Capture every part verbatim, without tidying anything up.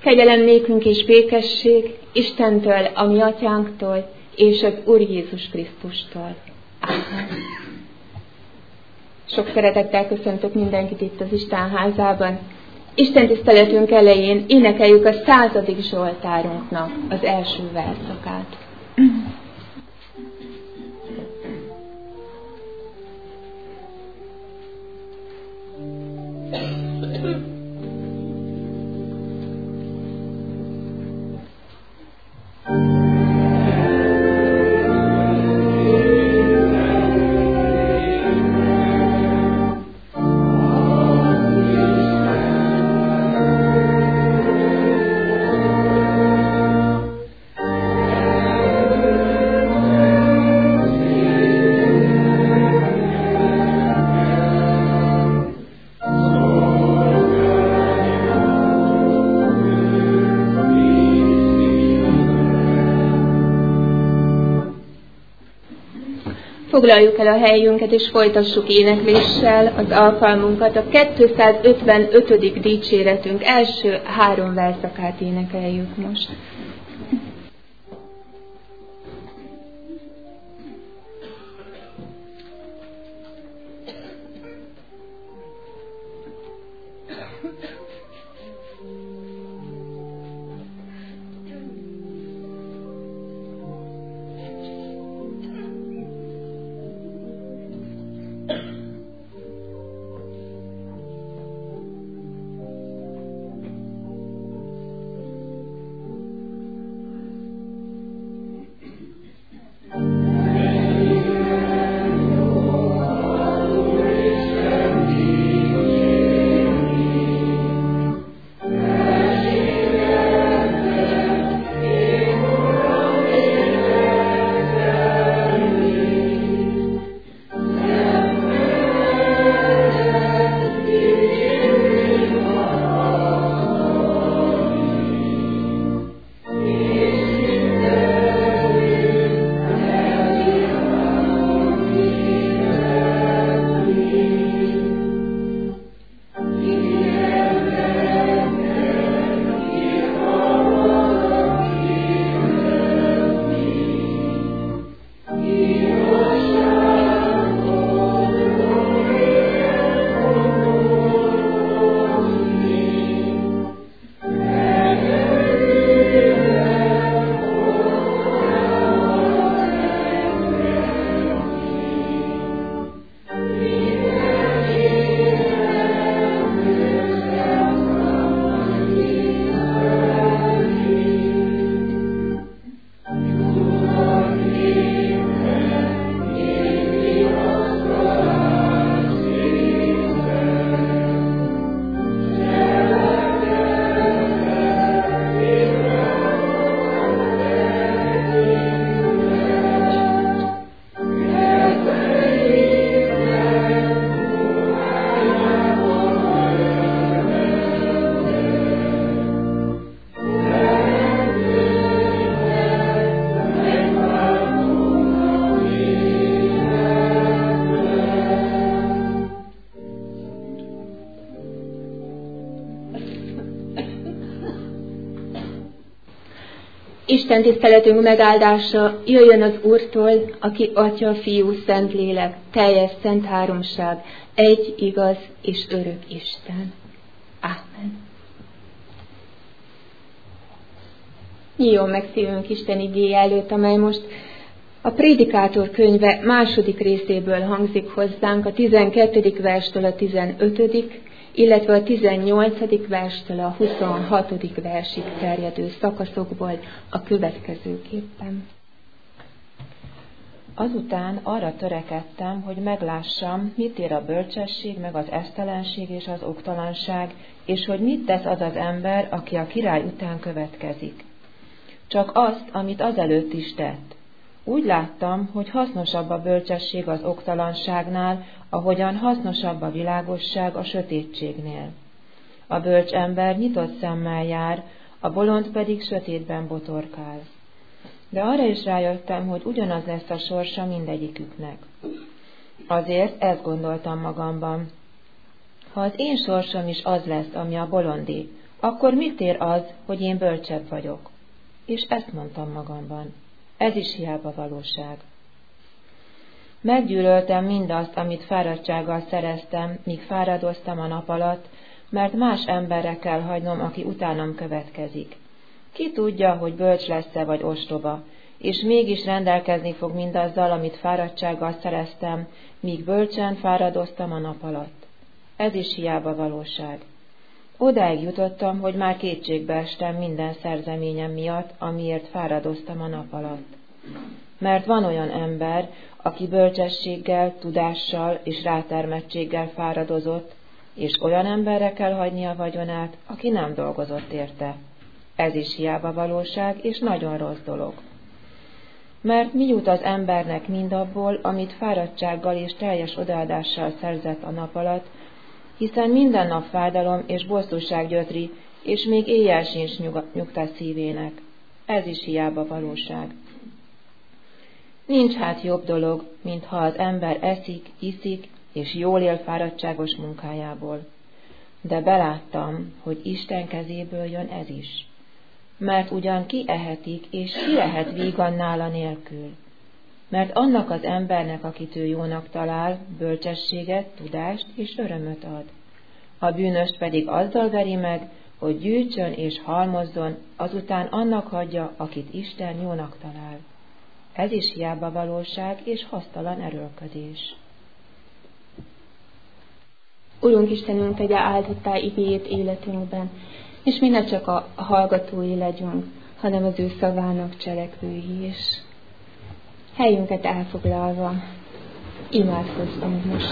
Kegyelem nékünk és békesség Istentől, a mi atyánktól, és az Úr Jézus Krisztustól. Ámen. Sok szeretettel köszöntök mindenkit itt az Isten házában. Isten tiszteletünk elején énekeljük a századik zsoltárunknak az első verszakát. Foglaljuk el a helyünket, és folytassuk énekléssel az alkalmunkat. A kétszázötvenötödik dicséretünk első három verszakát énekeljük most. Isten tiszteletünk megáldása jöjjön az Úrtól, aki Atya, Fiú, Szentlélek, teljes szent háromság, egy igaz és örök Isten. Ámen. Nyíljon meg szívünk Isten igéje előtt, amely most a Prédikátor könyve második részéből hangzik hozzánk, a tizenkettedik verstől a tizenötödik, illetve a tizennyolcadik verstől a huszonhatodik versig terjedő szakaszokból a következőképpen. Azután arra törekedtem, hogy meglássam, mit ér a bölcsesség, meg az esztelenség és az oktalanság, és hogy mit tesz az az ember, aki a király után következik. Csak azt, amit azelőtt is tett. Úgy láttam, hogy hasznosabb a bölcsesség az oktalanságnál, ahogyan hasznosabb a világosság a sötétségnél. A bölcs ember nyitott szemmel jár, a bolond pedig sötétben botorkál. De arra is rájöttem, hogy ugyanaz lesz a sorsa mindegyiküknek. Azért ezt gondoltam magamban. Ha az én sorsom is az lesz, ami a bolondé, Akkor mit ér az, hogy én bölcsebb vagyok? És ezt mondtam magamban. Ez is hiába valóság. Meggyűlöltem mindazt, amit fáradtsággal szereztem, míg fáradoztam a nap alatt, mert más emberre kell hagynom, aki utánam következik. Ki tudja, hogy bölcs lesz-e vagy ostoba, és mégis rendelkezni fog mindazzal, amit fáradtsággal szereztem, míg bölcsen fáradoztam a nap alatt. Ez is hiába valóság. Odáig jutottam, hogy már kétségbe estem minden szerzeményem miatt, amiért fáradoztam a nap alatt. Mert van olyan ember, aki bölcsességgel, tudással és rátermettséggel fáradozott, és olyan emberre kell hagyni a vagyonát, aki nem dolgozott érte. Ez is hiába valóság, és nagyon rossz dolog. Mert mi jut az embernek mindabból, amit fáradtsággal és teljes odaadással szerzett a nap alatt, hiszen minden nap fájdalom és bosszúság gyötri, és még éjjel sincs nyugta szívének. Ez is hiába valóság. Nincs hát jobb dolog, mint ha az ember eszik, iszik, és jól él fáradtságos munkájából. De beláttam, hogy Isten kezéből jön ez is. Mert ugyan ki ehetik, és ki lehet vígan nála nélkül. Mert annak az embernek, akit ő jónak talál, bölcsességet, tudást és örömöt ad. A bűnöst pedig azzal veri meg, hogy gyűjtsön és halmozzon, azután annak hagyja, akit Isten jónak talál. Ez is hiába valóság és hasztalan erőlködés. Urunk Istenünk, tegye áldottá igéjét életünkben, és mi ne csak a hallgatói legyünk, hanem az ő szavának cselekvői is. Helyünket elfoglalva, imádkozzunk most.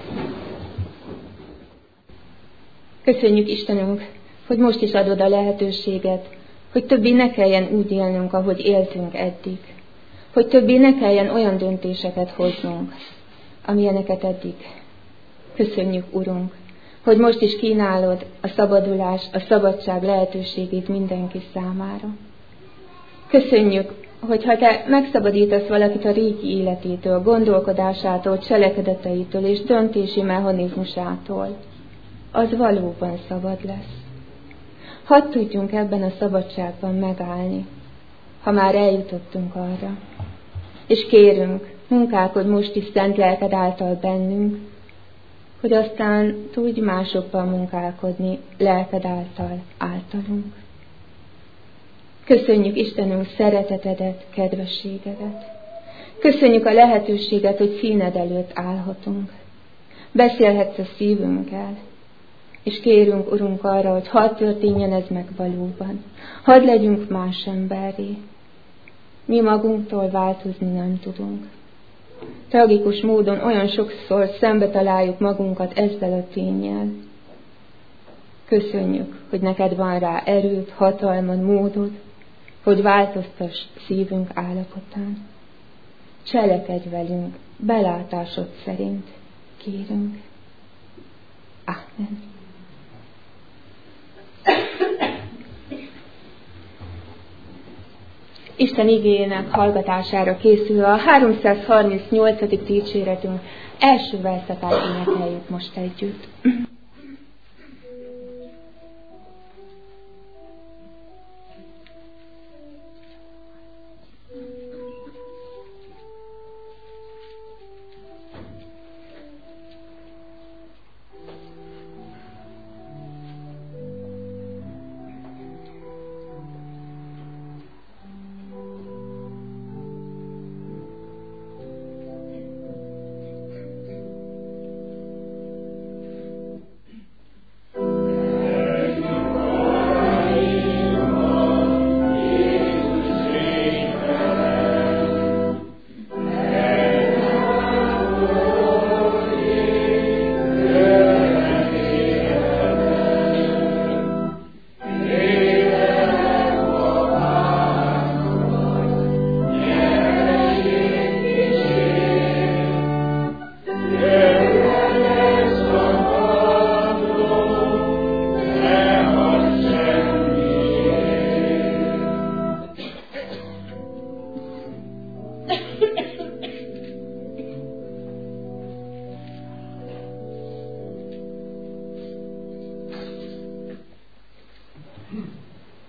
Köszönjük Istenünk, hogy most is adod a lehetőséget, hogy többé ne kelljen úgy élnünk, ahogy éltünk eddig. Hogy többé ne kelljen olyan döntéseket hoznunk, amilyeneket eddig. Köszönjük, Urunk, hogy most is kínálod a szabadulás, a szabadság lehetőségét mindenki számára. Köszönjük, hogy ha te megszabadítasz valakit a régi életétől, gondolkodásától, cselekedeteitől és döntési mechanizmusától, az valóban szabad lesz. Hadd tudjunk ebben a szabadságban megállni, ha már eljutottunk arra. És kérünk, munkálkodj most is szent lelked által bennünk, hogy aztán tudj másokban munkálkodni lelked által általunk. Köszönjük Istenünk szeretetedet, kedvességedet. Köszönjük a lehetőséget, hogy színed előtt állhatunk. Beszélhetsz a szívünkkel, és kérünk, Urunk, arra, hogy hadd történjen ez meg valóban. Hadd legyünk más emberré. Mi magunktól változni nem tudunk. Tragikus módon olyan sokszor szembe találjuk magunkat ezzel a ténnyel. Köszönjük, hogy neked van rá erőd, hatalmad, módod, hogy változtass szívünk állapotán. Cselekedj velünk, belátásod szerint, kérünk. Amen. Isten igéjének hallgatására készülve a háromszázharmincnyolcadik dicséretünk első verszakát énekeljük most együtt.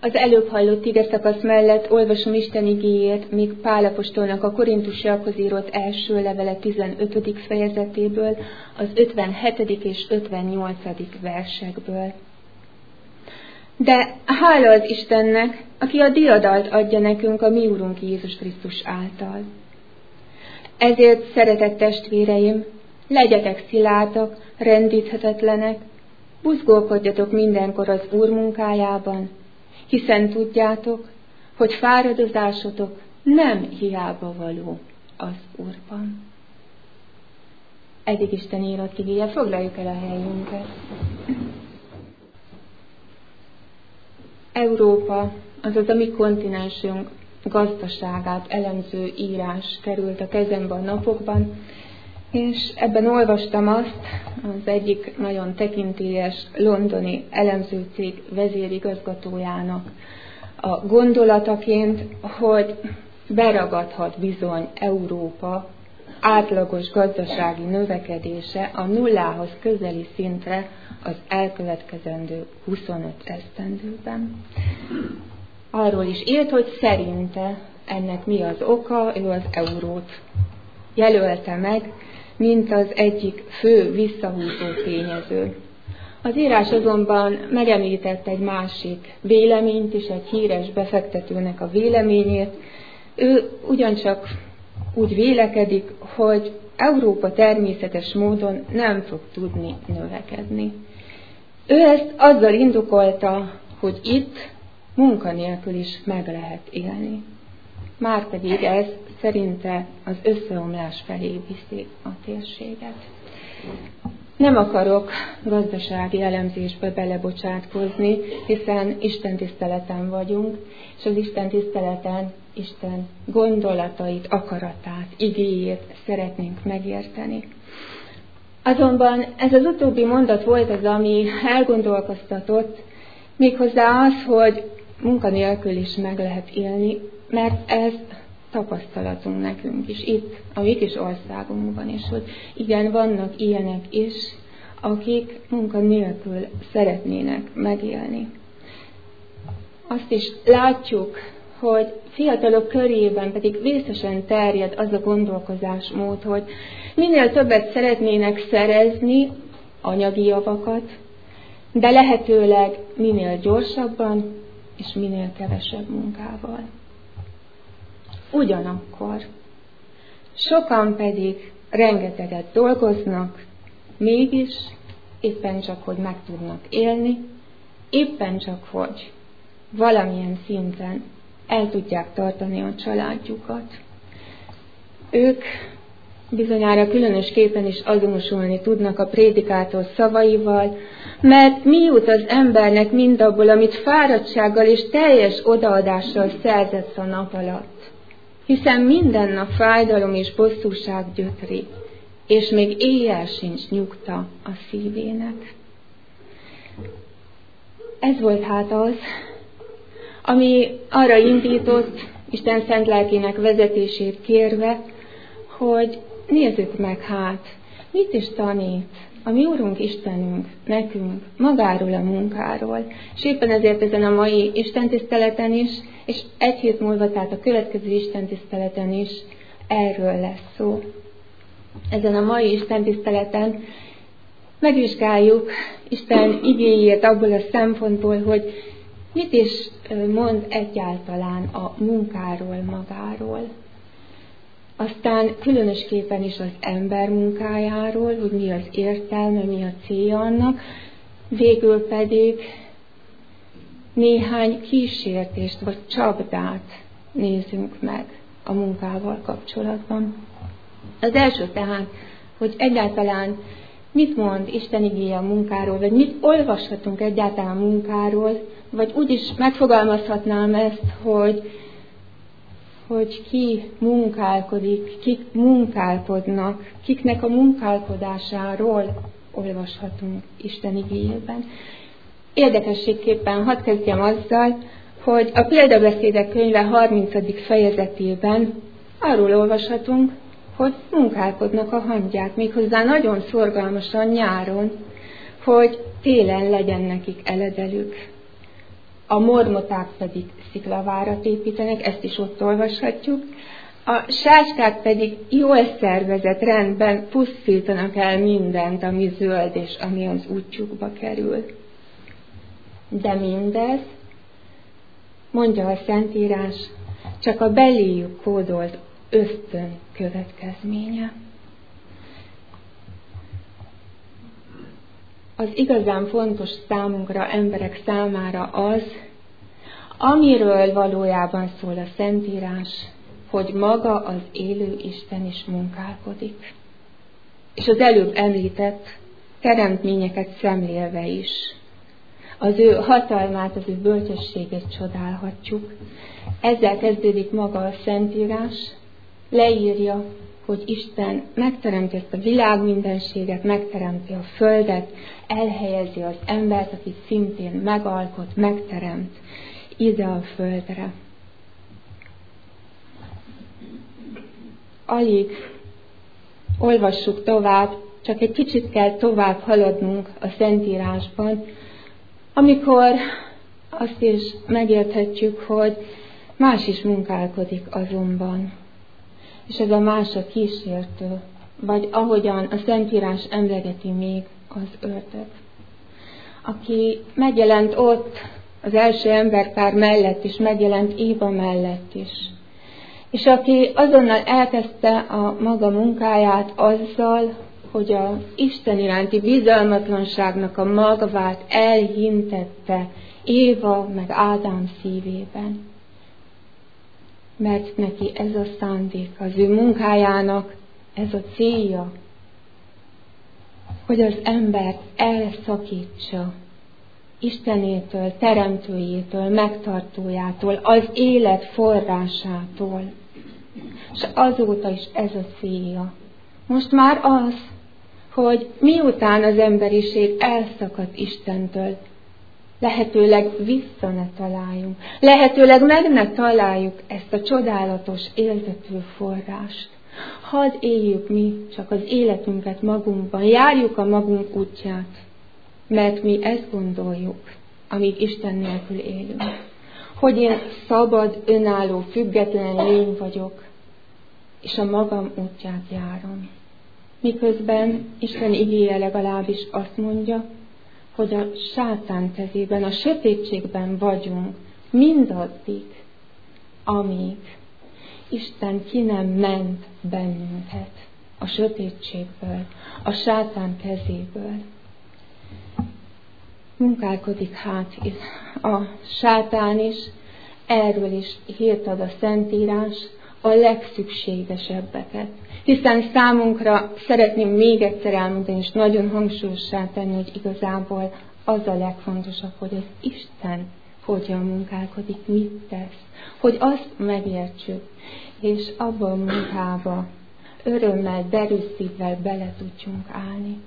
Az előbb hallott igeszakasz mellett olvasom Isten igéjét, még Pál apostolnak a Korintusiakhoz írott első levele tizenötödik fejezetéből, az ötvenhetedik és ötvennyolcadik versekből. De hála az Istennek, aki a diadalt adja nekünk a mi Urunk Jézus Krisztus által. Ezért, szeretett testvéreim, legyetek szilárdak, rendíthetetlenek, buzgolkodjatok mindenkor az Úr munkájában, hiszen tudjátok, hogy fáradozásotok nem hiába való az Úrban. Eddig Isten írott igéje, foglaljuk el a helyünket. Európa, azaz a mi kontinensünk gazdaságát elemző írás került a kezembe a napokban, és ebben olvastam azt az egyik nagyon tekintélyes londoni elemzőcég vezérigazgatójának a gondolataként, hogy beragadhat bizony Európa átlagos gazdasági növekedése a nullához közeli szintre az elkövetkezendő huszonöt esztendőben. Arról is írt, hogy szerinte ennek mi az oka, ő az eurót jelölte meg, mint az egyik fő visszahúzó tényező. Az írás azonban megemlített egy másik véleményt is, egy híres befektetőnek a véleményét. Ő ugyancsak úgy vélekedik, hogy Európa természetes módon nem fog tudni növekedni. Ő ezt azzal indokolta, hogy itt munkanélkül is meg lehet élni. Márpedig ez szerinte az összeomlás felé viszi a térséget. Nem akarok gazdasági elemzésbe belebocsátkozni, hiszen Isten tiszteleten vagyunk, és az Isten tiszteleten Isten gondolatait, akaratát, igéjét szeretnénk megérteni. Azonban ez az utóbbi mondat volt az, ami elgondolkoztatott, méghozzá az, hogy munkanélkül is meg lehet élni, mert ez tapasztalatunk nekünk is itt, a mi kis országunkban is, hogy igen, vannak ilyenek is, akik munkanélkül szeretnének megélni. Azt is látjuk, hogy fiatalok körében pedig vészesen terjed az a gondolkozásmód, hogy minél többet szeretnének szerezni, anyagi javakat, de lehetőleg minél gyorsabban és minél kevesebb munkával. Ugyanakkor sokan pedig rengeteget dolgoznak, mégis éppen csak, hogy meg tudnak élni, éppen csak, hogy valamilyen szinten el tudják tartani a családjukat. Ők bizonyára különösképpen is azonosulni tudnak a prédikátor szavaival, mert mi jut az embernek mindabból, amit fáradtsággal és teljes odaadással szerzett a nap alatt. Hiszen minden nap fájdalom és bosszúság gyötri, és még éjjel sincs nyugta a szívének. Ez volt hát az, ami arra indított, Isten szent lelkének vezetését kérve, hogy nézzük meg hát, mit is tanít a mi Úrunk Istenünk nekünk magáról a munkáról. És éppen ezért ezen a mai istentiszteleten is, és egy hét múlva, tehát a következő istentiszteleten is erről lesz szó. Ezen a mai istentiszteleten megvizsgáljuk Isten igéjét abból a szempontból, hogy mit is mond egyáltalán a munkáról magáról. Aztán különösképpen is az ember munkájáról, hogy mi az értelme, mi a célja annak, végül pedig néhány kísértést vagy csapdát nézzünk meg a munkával kapcsolatban. Az első tehát, hogy egyáltalán mit mond Isten igéje a munkáról, vagy mit olvashatunk egyáltalán a munkáról, vagy úgy is megfogalmazhatnám ezt, hogy, hogy ki munkálkodik, kik munkálkodnak, kiknek a munkálkodásáról olvashatunk Isten igéjében. Érdekességképpen hadd kezdjem azzal, hogy a példabeszédek könyve harmincadik fejezetében arról olvashatunk, hogy munkálkodnak a hangyák, méghozzá nagyon szorgalmasan nyáron, hogy télen legyen nekik eledelük. a mormoták pedig sziklavárat építenek, ezt is ott olvashatjuk, a sáskák pedig jól szervezett rendben pusztítanak el mindent, ami zöld és ami az útjukba kerül. De mindez, mondja a Szentírás, csak a beléjük kódolt ösztön következménye. Az igazán fontos számunkra, emberek számára az, amiről valójában szól a Szentírás, hogy maga az élő Isten is munkálkodik. És az előbb említett teremtményeket szemlélve is az ő hatalmát, az ő bölcsességét csodálhatjuk. Ezzel kezdődik maga a Szentírás, leírja, hogy Isten megteremti ezt a világ mindenséget, megteremti a földet, elhelyezi az embert, akit szintén megalkot, megteremt ide a földre. Alig olvassuk tovább, csak egy kicsit kell tovább haladnunk a Szentírásban, amikor azt is megérthetjük, hogy más is munkálkodik azonban. És ez a más a kísértő, vagy ahogyan a Szentírás emlegeti még az ördög, aki megjelent ott az első emberpár mellett is, megjelent Éva mellett is. És aki azonnal elkezdte a maga munkáját azzal, hogy az Isten iránti bizalmatlanságnak a magvát elhintette Éva meg Ádám szívében. Mert neki ez a szándék, az ő munkájának ez a célja, hogy az embert elszakítsa Istenétől, teremtőjétől, megtartójától, az élet forrásától. És azóta is ez a célja. Most már az, hogy miután az emberiség elszakadt Istentől, lehetőleg vissza ne találjunk, lehetőleg meg ne találjuk ezt a csodálatos éltető forrást. Hadd éljük mi csak az életünket magunkban, járjuk a magunk útját, mert mi ezt gondoljuk, amíg Isten nélkül élünk. Hogy én szabad, önálló, független lény vagyok, és a magam útját járom. Miközben Isten igéje legalábbis azt mondja, hogy a sátán kezében, a sötétségben vagyunk mindaddig, amíg Isten ki nem ment bennünket a sötétségből, a sátán kezéből. Munkálkodik hát a sátán is, erről is hírt ad a Szentírás, a legszükségesebbeket. Hiszen számunkra szeretném még egyszer elmondani, és nagyon hangsúlyossá tenni, hogy igazából az a legfontosabb, hogy az Isten hogyan munkálkodik, mit tesz. Hogy azt megértsük, és abban a munkába örömmel, derűs szívvel bele tudjunk állni.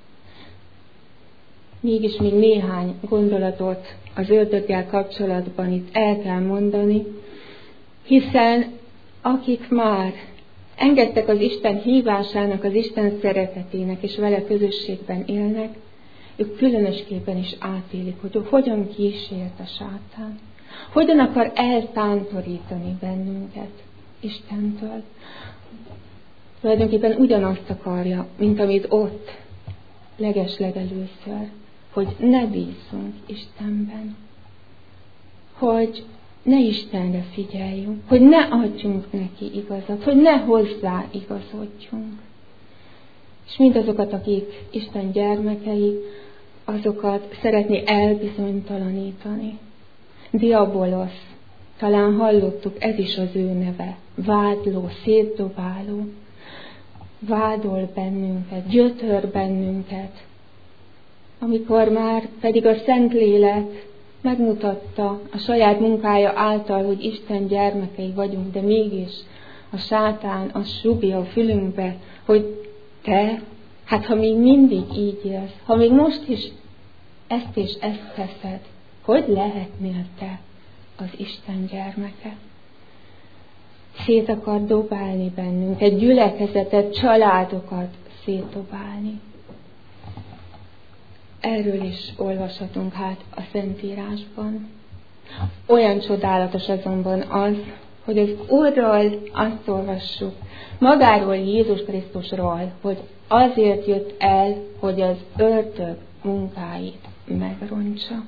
Mégis még néhány gondolatot az ördöggel kapcsolatban itt el kell mondani, hiszen akik már engedtek az Isten hívásának, az Isten szeretetének, és vele közösségben élnek, ők különösképpen is átélik, hogy hogyan kísért a sátán. Hogyan akar eltántorítani bennünket Istentől. Tulajdonképpen ugyanazt akarja, mint amit ott legeslegelőször, hogy ne bízzunk Istenben. Hogy ne Istenre figyeljünk, hogy ne adjunk neki igazat, hogy ne hozzá igazodjunk. És mindazokat, akik Isten gyermekei, azokat szeretné elbizonytalanítani. Diabolosz, talán hallottuk, ez is az ő neve, vádló, szétdobáló, vádol bennünket, gyötör bennünket, amikor már pedig a Szentlélek megmutatta a saját munkája által, hogy Isten gyermekei vagyunk, de mégis a sátán azt súgja a fülünkbe, hogy te, hát ha még mindig így élsz, ha még most is ezt és ezt teszed, hogy lehetnél te az Isten gyermeke? Szét akar dobálni bennünket, gyülekezetet, családokat szétdobálni. Erről is olvashatunk hát a Szentírásban. Olyan csodálatos azonban az, hogy az Úrról azt olvassuk, magáról Jézus Krisztusról, hogy azért jött el, hogy az ördög munkáit megrontsa.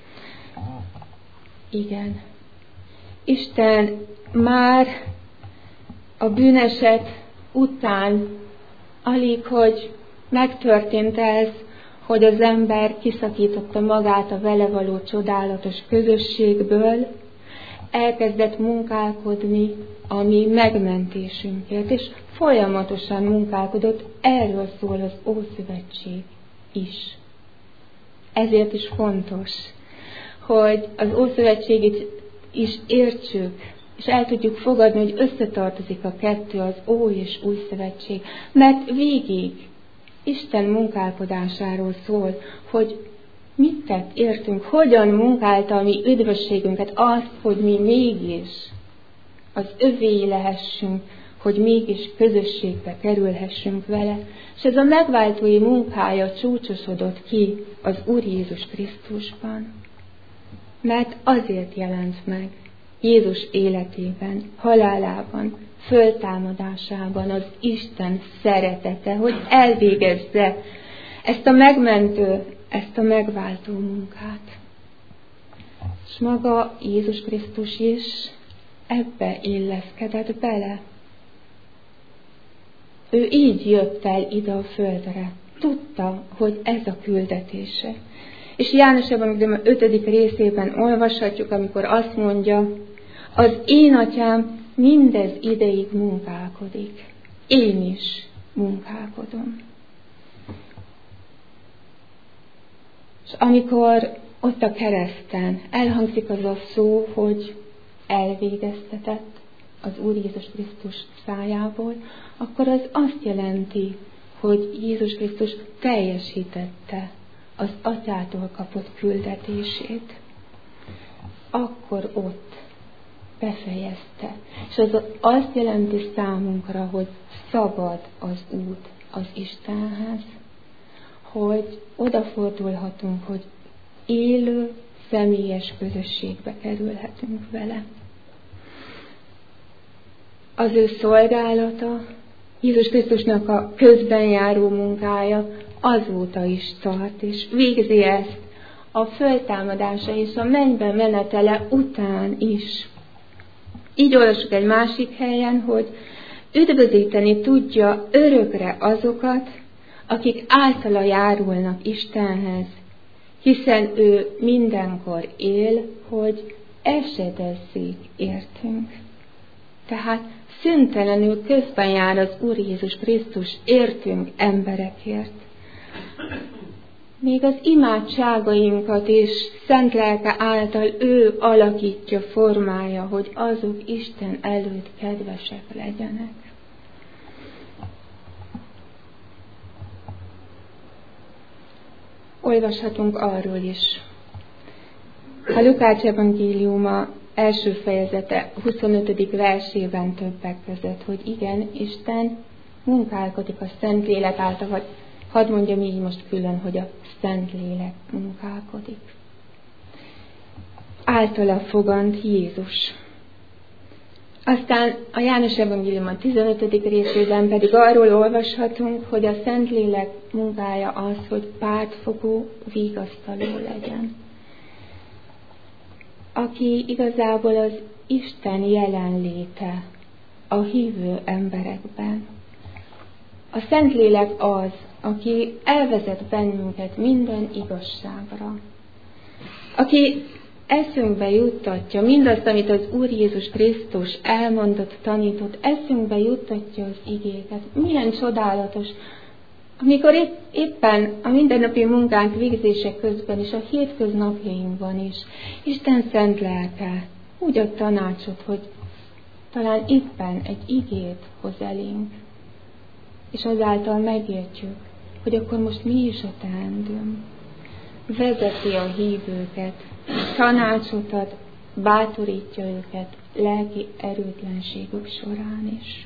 Igen. Isten már a bűneset után alig, hogy megtörtént ez, hogy az ember kiszakította magát a vele való csodálatos közösségből, elkezdett munkálkodni a mi megmentésünkért, és folyamatosan munkálkodott, erről szól az Ószövetség is. Ezért is fontos, hogy az Ószövetségét is értsük, és el tudjuk fogadni, hogy összetartozik a kettő, az Ó és Új Szövetség, mert végig Isten munkálkodásáról szól, hogy mit tett értünk, hogyan munkálta a mi üdvösségünket, azt, hogy mi mégis az övéi lehessünk, hogy mégis közösségbe kerülhessünk vele. És ez a megváltói munkája csúcsosodott ki az Úr Jézus Krisztusban. Mert azért jelent meg Jézus életében, halálában, föltámadásában az Isten szeretete, hogy elvégezze ezt a megmentő, ezt a megváltó munkát. És maga Jézus Krisztus is ebbe illeszkedett bele. Ő így jött el ide a földre. Tudta, hogy ez a küldetése. És János Evangélium ötödik részében olvashatjuk, amikor azt mondja, az én atyám mindez ideig munkálkodik. Én is munkálkodom. És amikor ott a kereszten elhangzik az a szó, hogy elvégeztetett az Úr Jézus Krisztus szájából, akkor az azt jelenti, hogy Jézus Krisztus teljesítette az atyától kapott küldetését. Akkor ott befejezte. És az azt jelenti számunkra, hogy szabad az út az Istenhez, hogy odafordulhatunk, hogy élő, személyes közösségbe kerülhetünk vele. Az ő szolgálata, Jézus Krisztusnak a közben járó munkája azóta is tart, és végzi ezt a föltámadása és a mennybe menetele után is. Így olvassuk egy másik helyen, hogy üdvözíteni tudja örökre azokat, akik általa járulnak Istenhez, hiszen ő mindenkor él, hogy esedezzék értünk. Tehát szüntelenül közben jár az Úr Jézus Krisztus értünk emberekért. Még az imádságainkat is szent lelke által ő alakítja, formálja, hogy azok Isten előtt kedvesek legyenek. Olvashatunk arról is. A Lukács evangéliuma első fejezete huszonötödik versében többek között, hogy igen, Isten munkálkodik a Szentlélek által, vagy hadd mondjam így most külön, hogy a Szentlélek munkálkodik. Általa fogant Jézus. Aztán a János evangélium a tizenötödik részében pedig arról olvashatunk, hogy a Szentlélek munkája az, hogy pártfogó, vigasztaló legyen. Aki igazából az Isten jelenléte a hívő emberekben. A Szentlélek az, aki elvezet bennünket minden igazságra. Aki eszünkbe juttatja mindazt, amit az Úr Jézus Krisztus elmondott, tanított, eszünkbe juttatja az igéket. Milyen csodálatos, amikor épp, éppen a mindennapi munkánk végzése közben és a hétköznapjainkban is Isten szent lelke úgy ad tanácsot, hogy talán éppen egy igét hoz elénk, és azáltal megértjük, hogy akkor most mi is a teendőm. Vezeti a hívőket, tanácsot ad, bátorítja őket lelki erőtlenségük során is.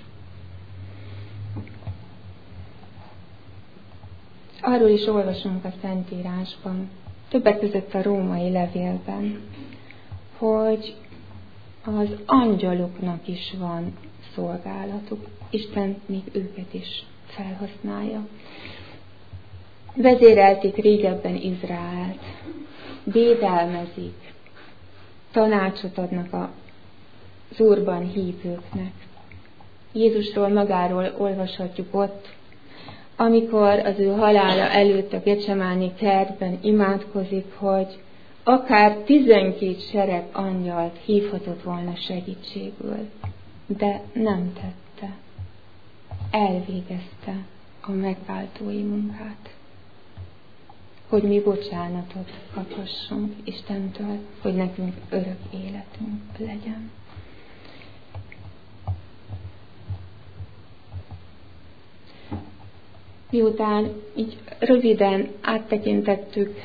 Arról is olvasunk a Szentírásban, többek között a római levélben, hogy az angyaloknak is van szolgálatuk. Isten még őket is felhasználja. Vezérelték régebben Izraelt, védelmezik, tanácsot adnak az Úrban hívőknek. Jézusról magáról olvashatjuk ott, amikor az ő halála előtt a Getsemáni kertben imádkozik, hogy akár tizenkét sereg angyalt hívhatott volna segítségül, de nem tette. Elvégezte a megváltói munkát, hogy mi bocsánatot kaphassunk Istentől, hogy nekünk örök életünk legyen. Miután így röviden áttekintettük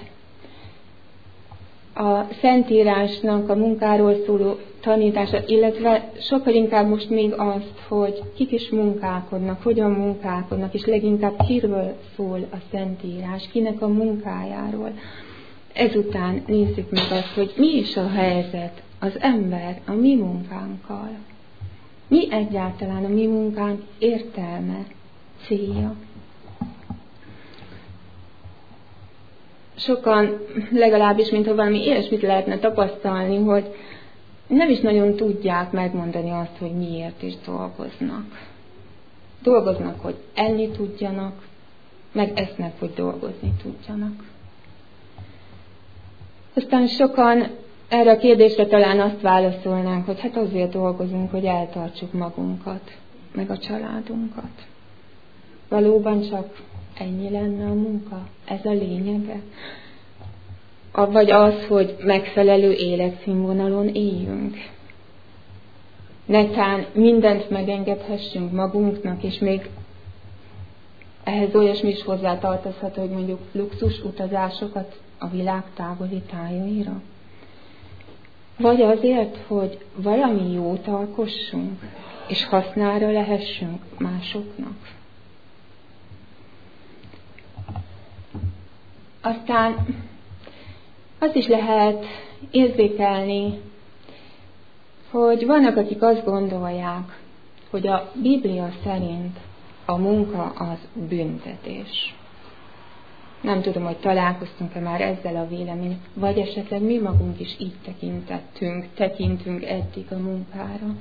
a Szentírásnak a munkáról szóló tanítása, illetve sokkal inkább most még azt, hogy kik is munkálkodnak, hogyan munkálkodnak, és leginkább kiről szól a Szentírás, kinek a munkájáról. Ezután nézzük meg azt, hogy mi is a helyzet az ember a mi munkánkkal. Mi egyáltalán a mi munkánk értelme, célja. Sokan, legalábbis, mintha valami ilyesmit lehetne tapasztalni, hogy nem is nagyon tudják megmondani azt, hogy miért is dolgoznak. Dolgoznak, hogy enni tudjanak, meg esznek, hogy dolgozni tudjanak. Aztán sokan erre a kérdésre talán azt válaszolnánk, hogy hát azért dolgozunk, hogy eltartsuk magunkat, meg a családunkat. Valóban csak ennyi lenne a munka? Ez a lényege? Vagy az, hogy megfelelő életszínvonalon éljünk? Netán mindent megengedhessünk magunknak, és még ehhez olyasmi is hozzátartozhat, hogy mondjuk luxus utazásokat a világ távoli tájaira? Vagy azért, hogy valami jót alkossunk, és hasznára lehessünk másoknak? Aztán azt is lehet érzékelni, hogy vannak, akik azt gondolják, hogy a Biblia szerint a munka az büntetés. Nem tudom, hogy találkoztunk-e már ezzel a véleményt, vagy esetleg mi magunk is így tekintettünk, tekintünk eddig a munkára.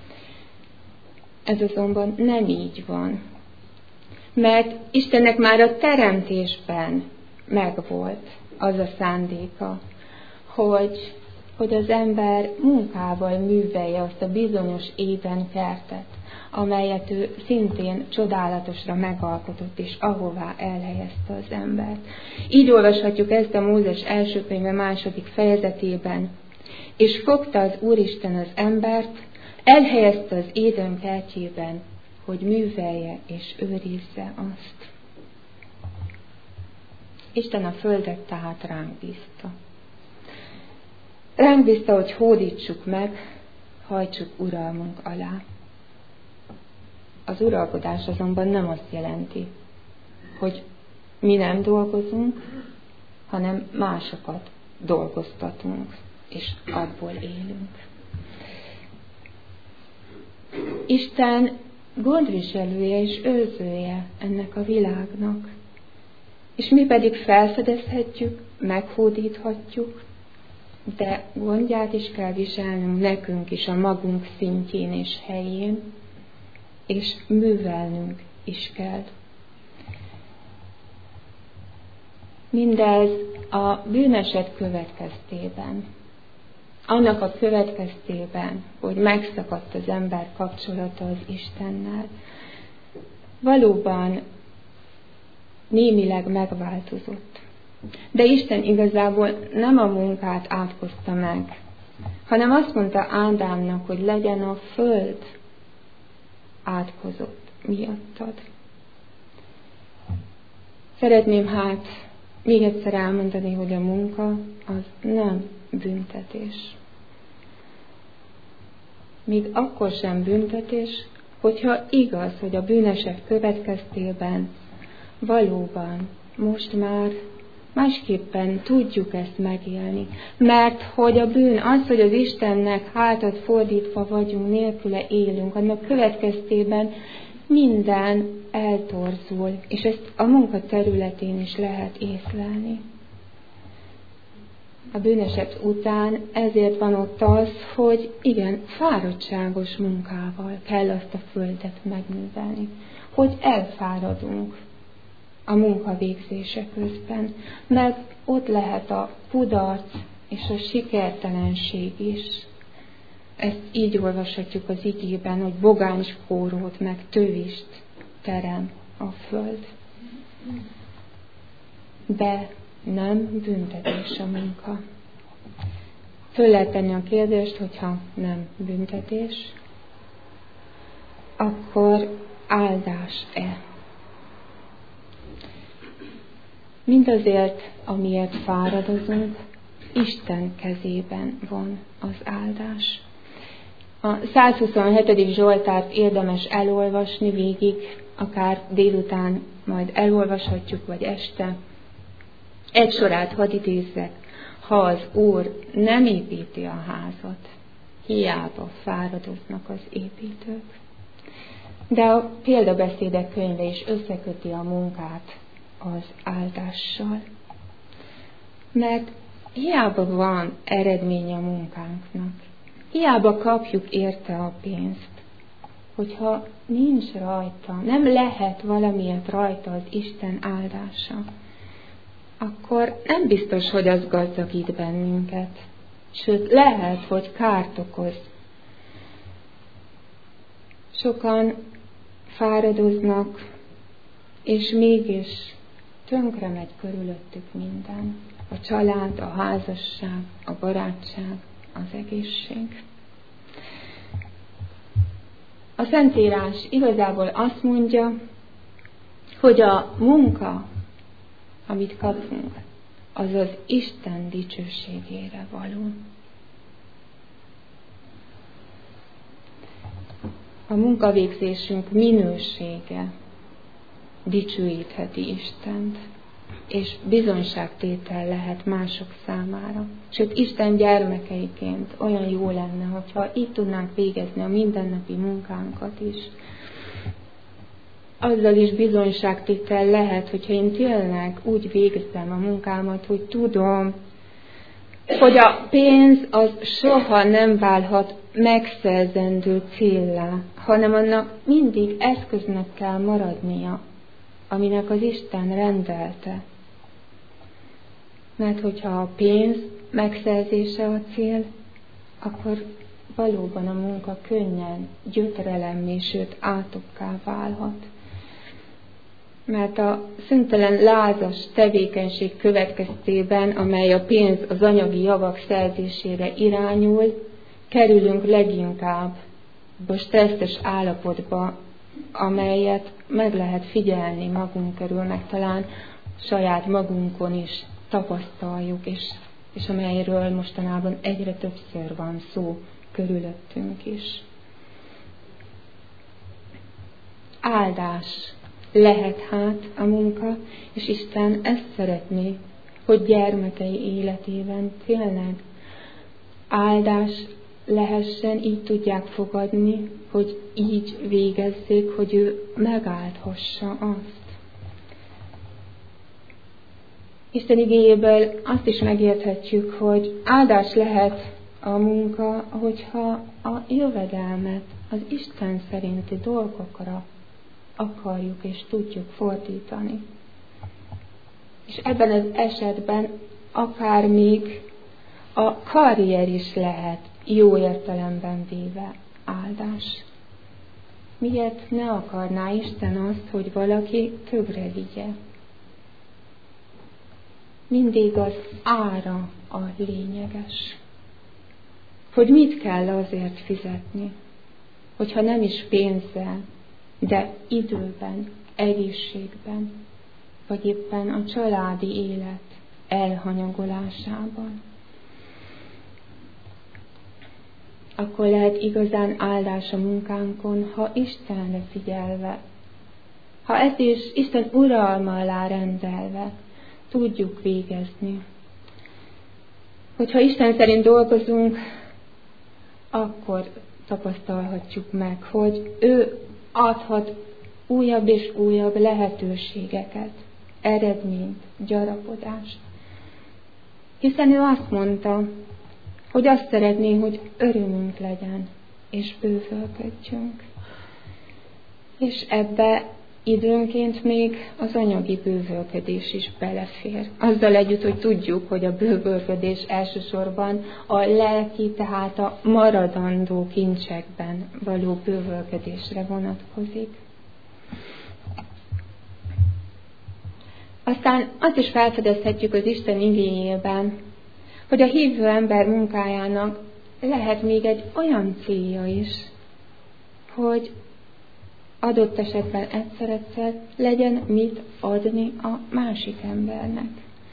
Ez azonban nem így van. Mert Istennek már a teremtésben megvolt az a szándéka, hogy, hogy az ember munkával művelje azt a bizonyos Éden kertet, amelyet ő szintén csodálatosra megalkotott, és ahová elhelyezte az embert. Így olvashatjuk ezt a Mózes első könyve második fejezetében. És fogta az Úristen az embert, elhelyezte az Éden kertjében, hogy művelje és őrizze azt. Isten a földet tehát ránk bízta. Ránk bízta, hogy hódítsuk meg, hajtsuk uralmunk alá. Az uralkodás azonban nem azt jelenti, hogy mi nem dolgozunk, hanem másokat dolgoztatunk, és abból élünk. Isten gondviselője és őrzője ennek a világnak, és mi pedig felfedezhetjük, meghódíthatjuk, de gondját is kell viselnünk nekünk is a magunk szintjén és helyén, és művelnünk is kell. Mindez a bűneset következtében, annak a következtében, hogy megszakadt az ember kapcsolata az Istennel, valóban némileg megváltozott. De Isten igazából nem a munkát átkozta meg, hanem azt mondta Ádámnak, hogy legyen a föld átkozott miattad. Szeretném hát még egyszer elmondani, hogy a munka az nem büntetés. Még akkor sem büntetés, hogyha igaz, hogy a bűneset következtében valóban most már másképpen tudjuk ezt megélni. Mert hogy a bűn az, hogy az Istennek hátat fordítva vagyunk, nélküle élünk, annak következtében minden eltorzul, és ezt a munka területén is lehet észlelni. A bűneset után ezért van ott az, hogy igen, fáradtságos munkával kell azt a földet megművelni, hogy elfáradunk a munka végzése közben, mert ott lehet a kudarc és a sikertelenség is. Ezt így olvashatjuk az igében, hogy bogányskórót meg tövist terem a föld. De nem büntetés a munka. Föl lehet tenni a kérdést, hogyha nem büntetés, akkor áldás-e? Mindazért, amiért fáradozunk, Isten kezében van az áldás. A százhuszonhetedik Zsoltárt érdemes elolvasni végig, akár délután majd elolvashatjuk, vagy este. Egy sorát hadd idézzek: ha az Úr nem építi a házat, hiába fáradoznak az építők. De a példabeszédek könyve is összeköti a munkát az áldással. Mert hiába van eredmény a munkánknak, hiába kapjuk érte a pénzt, hogyha nincs rajta, nem lehet valamiért rajta az Isten áldása, akkor nem biztos, hogy az gazdagít bennünket. Sőt, lehet, hogy kárt okoz. Sokan fáradoznak, és mégis tönkre megy körülöttük minden. A család, a házasság, a barátság, az egészség. A Szentírás igazából azt mondja, hogy a munka, amit kapunk, az az Isten dicsőségére való. A munkavégzésünk minősége dicsőítheti Istent, és bizonyságtétel lehet mások számára. Sőt, Isten gyermekeiként olyan jó lenne, hogyha így tudnánk végezni a mindennapi munkánkat is. Azzal is bizonyságtétel lehet, hogyha én tényleg úgy végzem a munkámat, hogy tudom, hogy a pénz az soha nem válhat megszerzendő céllá, hanem annak mindig eszköznek kell maradnia, aminek az Isten rendelte. Mert hogyha a pénz megszerzése a cél, akkor valóban a munka könnyen gyötrelemmé, sőt átokká válhat. Mert a szüntelen lázas tevékenység következtében, amely a pénz az anyagi javak szerzésére irányul, kerülünk leginkább a stresszes állapotba, amelyet meg lehet figyelni magunk körül, meg talán saját magunkon is tapasztaljuk, és, és amelyről mostanában egyre többször van szó körülöttünk is. Áldás lehet hát a munka, és Isten ezt szeretné, hogy gyermekei életében tényleg áldás lehessen, így tudják fogadni, hogy így végezzék, hogy ő megáldhassa azt. Isten igéjéből azt is megérthetjük, hogy áldás lehet a munka, hogyha a jövedelmet az Isten szerinti dolgokra akarjuk és tudjuk fordítani. És ebben az esetben akár még a karrier is lehet jó értelemben véve áldás. Miért ne akarná Isten azt, hogy valaki többre vigye? Mindig az ára a lényeges. Hogy mit kell azért fizetni, hogyha nem is pénzzel, de időben, egészségben, vagy éppen a családi élet elhanyagolásában. Akkor lehet igazán áldás a munkánkon, ha Istenre figyelve, ha ezt is Isten uralma alá rendelve tudjuk végezni. Hogyha Isten szerint dolgozunk, akkor tapasztalhatjuk meg, hogy ő adhat újabb és újabb lehetőségeket, eredményt, gyarapodást. Hiszen ő azt mondta, hogy azt szeretné, hogy örömünk legyen, és bővölködjünk. És ebbe időnként még az anyagi bővölködés is belefér. Azzal együtt, hogy tudjuk, hogy a bővölködés elsősorban a lelki, tehát a maradandó kincsekben való bővölködésre vonatkozik. Aztán azt is felfedezhetjük az Isten igéjében, hogy a hívő ember munkájának lehet még egy olyan célja is, hogy adott esetben egyszer-egyszer legyen mit adni a másik embernek.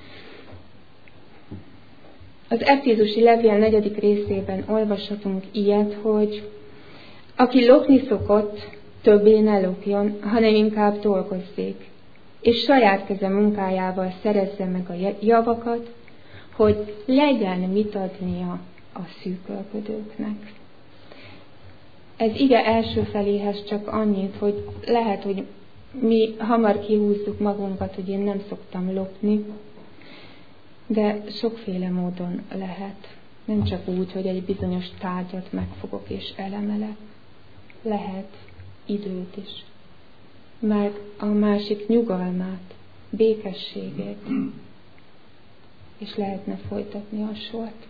Az Efézusi levél negyedik részében olvashatunk ilyet, hogy aki lopni szokott, többé ne lopjon, hanem inkább dolgozzék, és saját keze munkájával szerezze meg a javakat, hogy legyen mit adnia a szűkölködőknek. Ez ige első feléhez csak annyit, hogy lehet, hogy mi hamar kihúzzuk magunkat, hogy én nem szoktam lopni, de sokféle módon lehet. Nem csak úgy, hogy egy bizonyos tárgyat megfogok és elemelek. Lehet időt is, meg a másik nyugalmát, békességét, és lehetne folytatni a sort.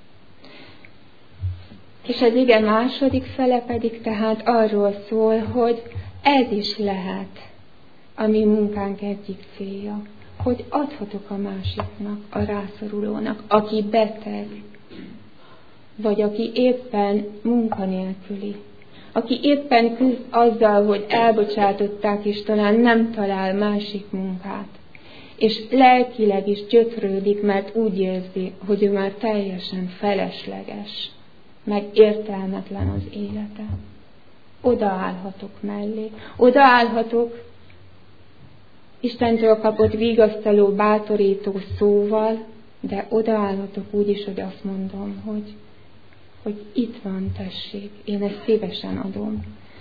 És az ige második fele pedig tehát arról szól, hogy ez is lehet a mi munkánk egyik célja, hogy adhatok a másiknak, a rászorulónak, aki beteg, vagy aki éppen munkanélküli, aki éppen küzd azzal, hogy elbocsátották, és talán nem talál másik munkát, és lelkileg is gyötrődik, mert úgy érzi, hogy ő már teljesen felesleges, meg értelmetlen az élete. Odaállhatok mellé, odaállhatok Istentől kapott vigasztaló, bátorító szóval, de odaállhatok úgy is, hogy azt mondom, hogy, hogy itt van, tessék, én ezt szívesen adom.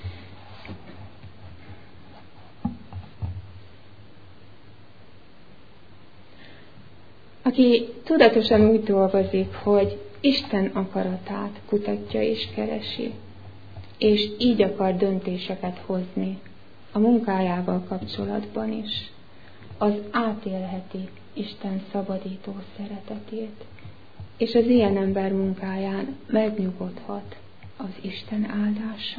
Aki tudatosan úgy dolgozik, hogy Isten akaratát kutatja és keresi, és így akar döntéseket hozni a munkájával kapcsolatban is, az átélheti Isten szabadító szeretetét, és az ilyen ember munkáján megnyugodhat az Isten áldása.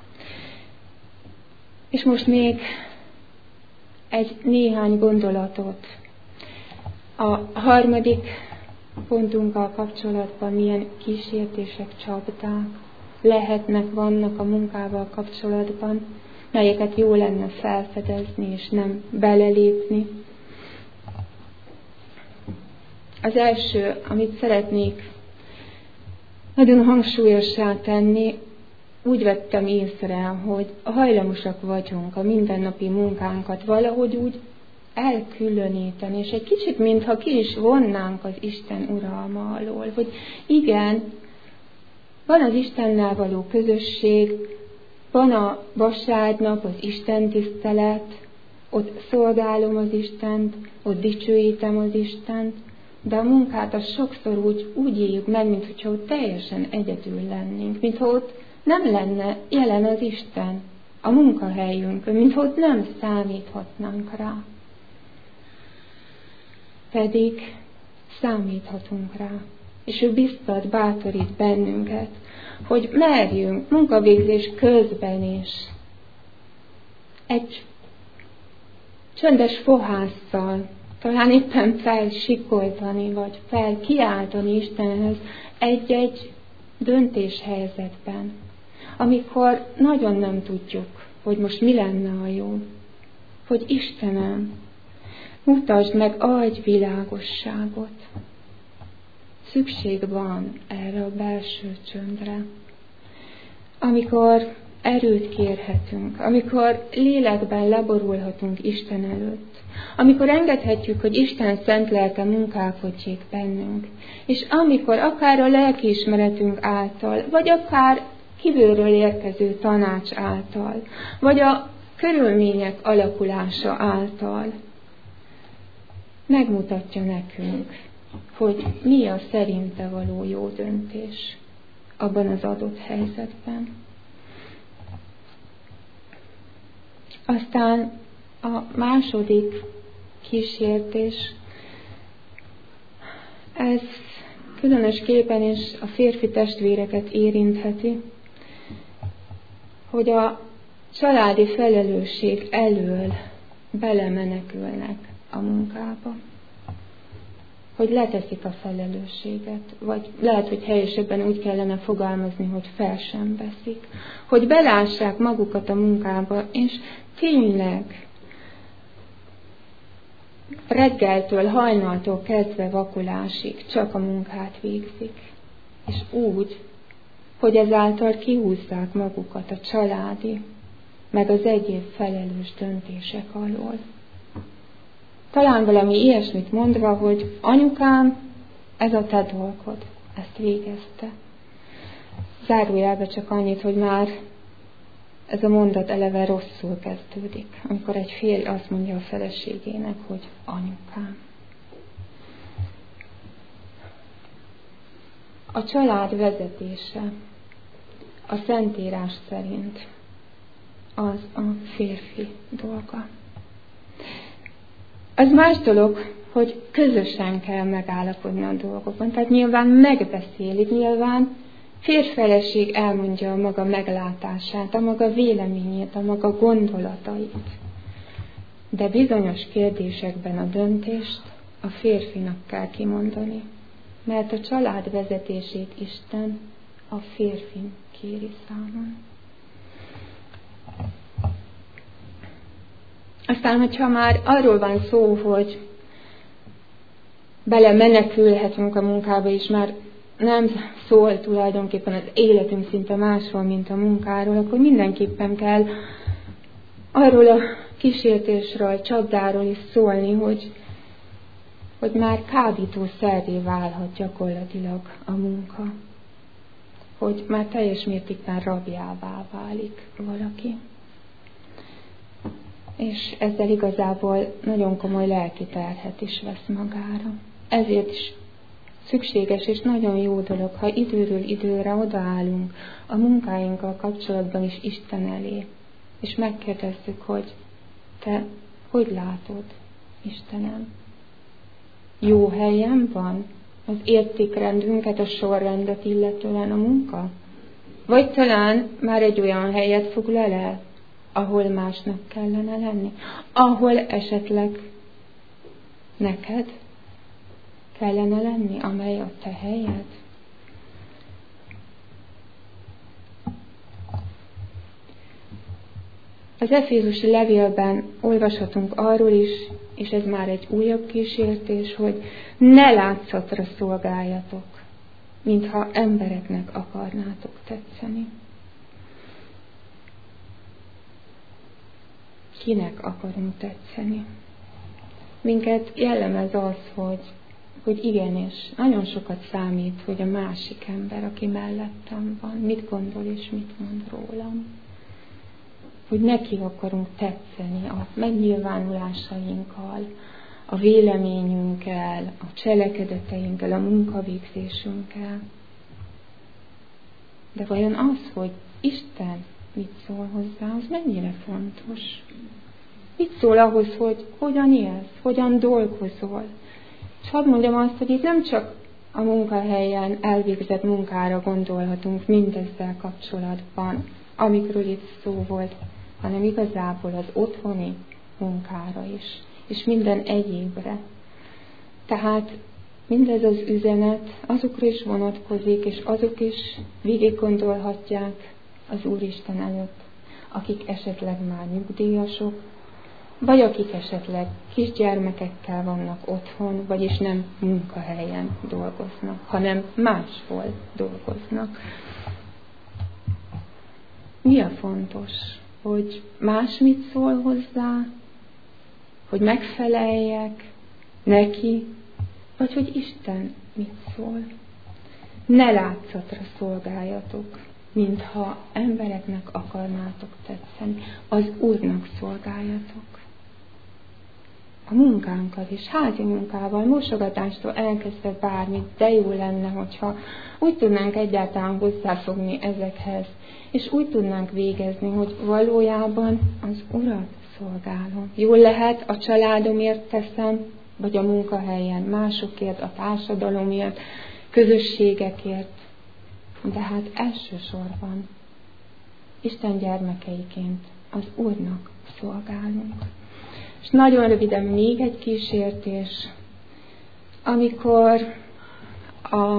És most még egy néhány gondolatot a harmadik pontunkkal kapcsolatban, milyen kísértések, csapdák lehetnek, vannak a munkával kapcsolatban, melyeket jó lenne felfedezni és nem belelépni. Az első, amit szeretnék nagyon hangsúlyossá tenni, úgy vettem észre, hogy hajlamosak vagyunk a mindennapi munkánkat valahogy úgy elkülöníteni, és egy kicsit, mintha ki is vonnánk az Isten uralma alól, hogy igen, van az Istennel való közösség, van a vasárnap, az Isten tisztelet, ott szolgálom az Istent, ott dicsőítem az Istent, de a munkát azt sokszor úgy, úgy éljük meg, mintha ott teljesen egyedül lennénk, mintha ott nem lenne jelen az Isten a munkahelyünkön, mintha ott nem számíthatnánk rá. Pedig számíthatunk rá, és ő biztat, bátorít bennünket, hogy merjünk munkavégzés közben is egy csöndes fohásszal, talán éppen felsikoltani, vagy felkiáltani Istenhez egy-egy döntéshelyzetben, amikor nagyon nem tudjuk, hogy most mi lenne a jó, hogy Istenem, mutasd meg, adj világosságot. Szükség van erre a belső csöndre. Amikor erőt kérhetünk, amikor lélekben leborulhatunk Isten előtt, amikor engedhetjük, hogy Isten szent lelke munkálkodjék bennünk, és amikor akár a lelkiismeretünk által, vagy akár kívülről érkező tanács által, vagy a körülmények alakulása által megmutatja nekünk, hogy mi a szerinte való jó döntés abban az adott helyzetben. Aztán a második kísértés, ez különösképpen is a férfi testvéreket érintheti, hogy a családi felelősség elől belemenekülnek a munkába. Hogy leteszik a felelősséget, vagy lehet, hogy helyesebben úgy kellene fogalmazni, hogy fel sem veszik. Hogy belássák magukat a munkába, és tényleg reggeltől, hajnaltól kezdve vakulásig csak a munkát végzik. És úgy, hogy ezáltal kihúzzák magukat a családi, meg az egyéb felelős döntések alól. Talán valami ilyesmit mondva, hogy anyukám, ez a te dolgod, ezt végezte. Zárójelbe csak annyit, hogy már ez a mondat eleve rosszul kezdődik, amikor egy férj azt mondja a feleségének, hogy anyukám. A család vezetése a Szentírás szerint az a férfi dolga. Az más dolog, hogy közösen kell megállapodni a dolgokban. Tehát nyilván megbeszélik, nyilván férj-feleség elmondja a maga meglátását, a maga véleményét, a maga gondolatait. De bizonyos kérdésekben a döntést a férfinak kell kimondani, mert a család vezetését Isten a férfin kéri számon. Aztán, hogyha már arról van szó, hogy bele menekülhetünk a munkába, és már nem szól tulajdonképpen az életünk szinte másról, mint a munkáról, akkor mindenképpen kell arról a kísértésről, csapdáról is szólni, hogy, hogy már kábítószerré válhat gyakorlatilag a munka. Hogy már teljes mértékben rabjává válik valaki. És ezzel igazából nagyon komoly lelki terhet is vesz magára. Ezért is szükséges és nagyon jó dolog, ha időről időre odaállunk a munkáinkkal kapcsolatban is Isten elé, és megkérdezzük, hogy te hogy látod, Istenem? Jó helyen van az értékrendünket, a sorrendet illetően a munka? Vagy talán már egy olyan helyet foglal el, ahol másnak kellene lenni, ahol esetleg neked kellene lenni, amely a te helyed. Az Efézusi levélben olvashatunk arról is, és ez már egy újabb kísértés, hogy ne látszatra szolgáljatok, mintha embereknek akarnátok tetszeni. Kinek akarunk tetszeni? Minket jellemez az, hogy, hogy igenis, nagyon sokat számít, hogy a másik ember, aki mellettem van, mit gondol és mit mond rólam. Hogy neki akarunk tetszeni a megnyilvánulásainkkal, a véleményünkkel, a cselekedeteinkkel, a munkavégzésünkkel. De vajon az, hogy Isten mit szól hozzá, az mennyire fontos? Mit szól ahhoz, hogy hogyan élsz, hogyan dolgozol? És hadd mondjam azt, hogy itt nem csak a munkahelyen elvégzett munkára gondolhatunk mindezzel kapcsolatban, amikről itt szó volt, hanem igazából az otthoni munkára is, és minden egyébre. Tehát mindez az üzenet azokra is vonatkozik, és azok is végig gondolhatják az Úristen előtt, akik esetleg már nyugdíjasok, vagy akik esetleg kisgyermekekkel vannak otthon, vagyis nem munkahelyen dolgoznak, hanem máshol dolgoznak. mi a fontos? Hogy más mit szól hozzá? Hogy megfeleljek neki? Vagy hogy Isten mit szól? Ne látszatra szolgáljatok, mintha embereknek akarnátok tetszeni. Az Úrnak szolgáljatok. A munkánkkal is, házi munkával, mosogatástól elkezdve bármit, de jó lenne, hogyha úgy tudnánk egyáltalán hozzáfogni ezekhez, és úgy tudnánk végezni, hogy valójában az Urat szolgálom. Jól lehet, a családomért teszem, vagy a munkahelyen, másokért, a társadalomért, közösségekért, de hát elsősorban Isten gyermekeiként az Úrnak szolgálunk. És nagyon röviden még egy kísértés, amikor a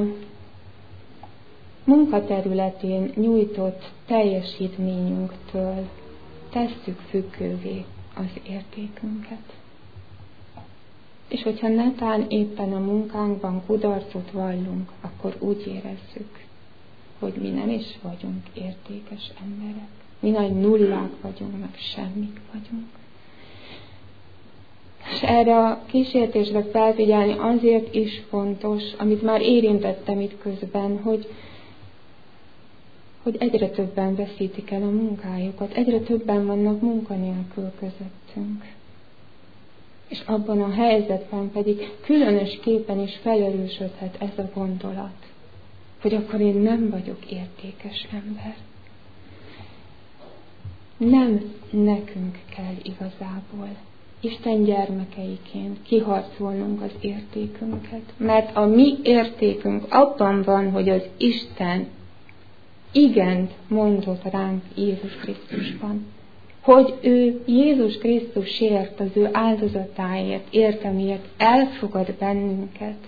munkaterületén nyújtott teljesítményünktől tesszük függővé az értékünket. És hogyha netán éppen a munkánkban kudarcot vallunk, akkor úgy érezzük, hogy mi nem is vagyunk értékes emberek. Mi nagy nullák vagyunk, meg semmik vagyunk. És erre a kísértésre felfigyelni azért is fontos, amit már érintettem itt közben, hogy, hogy egyre többen veszítik el a munkájukat, egyre többen vannak munkanélkül közöttünk. És abban a helyzetben pedig különösképpen is felerősödhet ez a gondolat, hogy akkor én nem vagyok értékes ember. Nem nekünk kell igazából Isten gyermekeiként kiharcolnunk az értékünket, mert a mi értékünk abban van, hogy az Isten igent mondott ránk Jézus Krisztusban. Hogy ő Jézus Krisztusért, az ő áldozatáért, értemiért elfogad bennünket.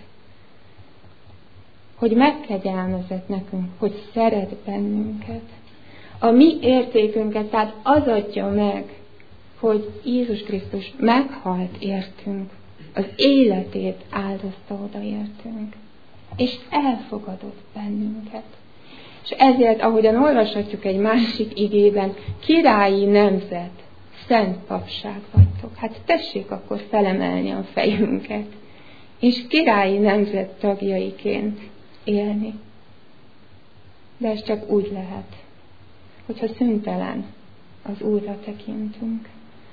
Hogy megkegyelmezett nekünk, hogy szeret bennünket. A mi értékünket, tehát az adja meg, hogy Jézus Krisztus meghalt értünk, az életét áldozta oda értünk, és elfogadott bennünket. És ezért, ahogyan olvashatjuk egy másik igében, királyi nemzet, szent papság vagytok. Hát tessék akkor felemelni a fejünket, és királyi nemzet tagjaiként élni. De ez csak úgy lehet, hogyha szüntelen az Úrra tekintünk.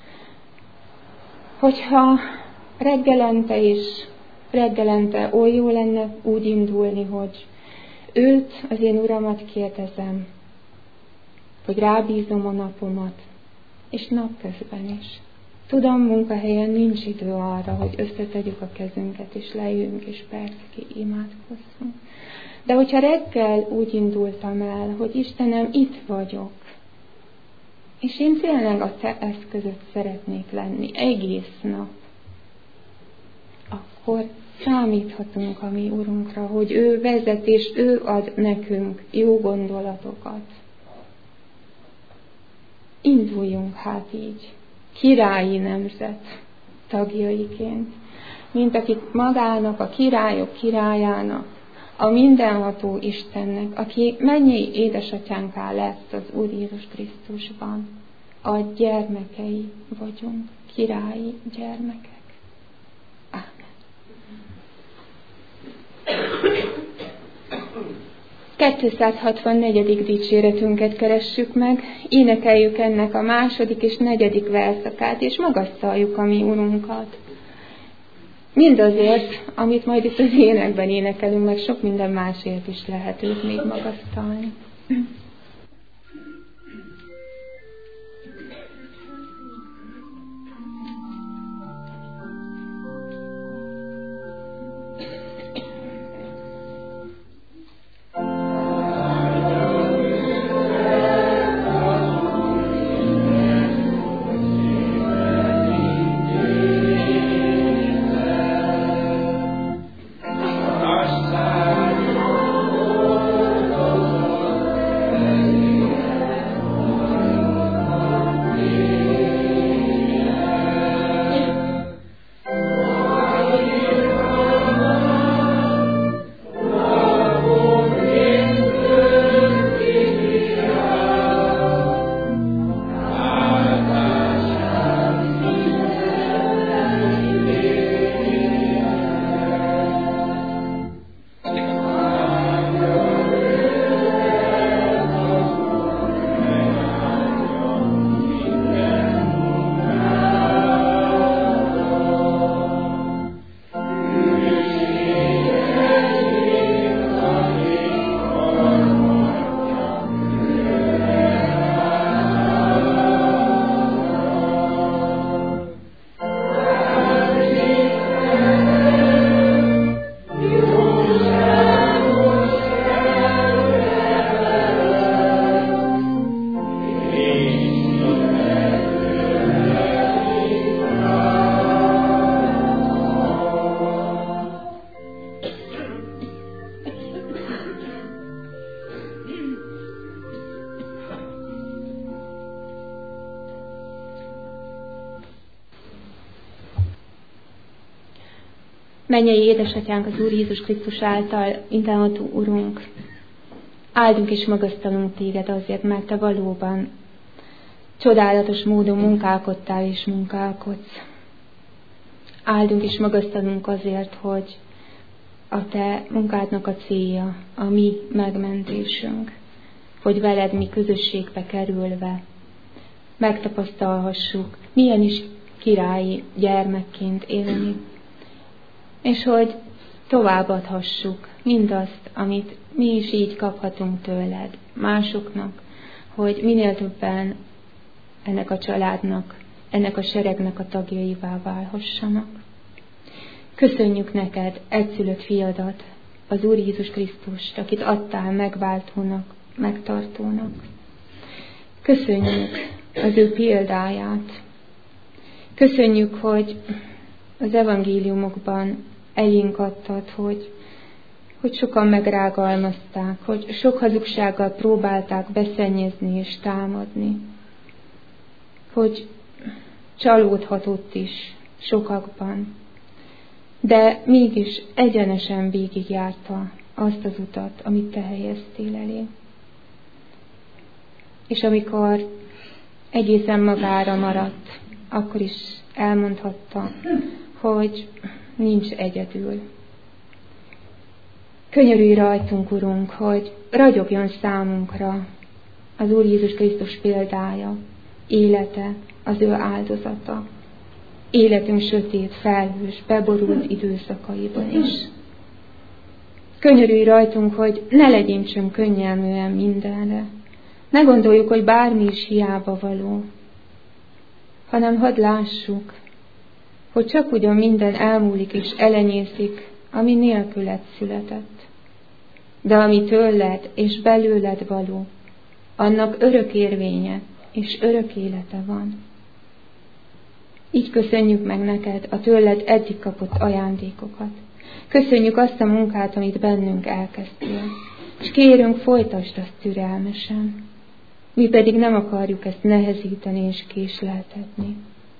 Hogyha reggelente is, reggelente oly jó lenne úgy indulni, hogy őt, az én Uramat kérdezem, hogy rábízom a napomat, és napközben is. Tudom, munkahelyen nincs idő arra, hogy összetegyük a kezünket, és leüljünk, és percekig imádkozzunk. De hogyha reggel úgy indultam el, hogy Istenem, itt vagyok, és én tényleg a te eszközöd szeretnék lenni egész nap, akkor számíthatunk a mi Urunkra, hogy ő vezet, és ő ad nekünk jó gondolatokat. Induljunk hát így, királyi nemzet tagjaiként, mint akik magának, a királyok királyának, a mindenható Istennek, aki mennyei édesatyánká lett az Úr Jézus Krisztusban, a gyermekei vagyunk, királyi gyermekek. Ámen. kétszázhatvannegyedik dicséretünket keressük meg, énekeljük ennek a második és negyedik verszakát, és magasztaljuk a mi Urunkat. Mindazért, amit majd itt az énekben énekelünk, meg sok minden másért is lehet őt még magasztalni. Mennyei édesatyánk, az Úr Jézus Krisztus által mindenható Urunk, áldunk és magasztalunk téged azért, mert te valóban csodálatos módon munkálkodtál és munkálkodsz. Áldunk és magasztalunk azért, hogy a te munkádnak a célja a mi megmentésünk, hogy veled mi közösségbe kerülve megtapasztalhassuk, milyen is királyi gyermekként élni, és hogy továbbadhassuk mindazt, amit mi is így kaphatunk tőled másoknak, hogy minél többen ennek a családnak, ennek a seregnek a tagjaivá válhassanak. Köszönjük neked egyszülött fiadat, az Úr Jézus Krisztust, akit adtál megváltónak, megtartónak. Köszönjük az ő példáját. Köszönjük, hogy az evangéliumokban elénk adtad, hogy, hogy sokan megrágalmazták, hogy sok hazugsággal próbálták beszennyezni és támadni, hogy csalódhatott is sokakban, de mégis egyenesen végigjárta azt az utat, amit te helyeztél elé. És amikor egészen magára maradt, akkor is elmondhatta, hogy nincs egyedül. Könyörülj rajtunk, Urunk, hogy ragyogjon számunkra az Úr Jézus Krisztus példája, élete, az ő áldozata, életünk sötét, felhős, beborult időszakaiban is. Könyörülj rajtunk, hogy ne legyintsünk könnyelműen mindenre. Ne gondoljuk, hogy bármi is hiába való, hanem hadd lássuk, hogy csak ugyan minden elmúlik és elenyészik, ami nélküled született. De ami tőled és belőled való, annak örök érvénye és örök élete van. Így köszönjük meg neked a tőled eddig kapott ajándékokat. Köszönjük azt a munkát, amit bennünk elkezdtél, és kérünk, folytasd azt türelmesen. Mi pedig nem akarjuk ezt nehezíteni és késleltetni.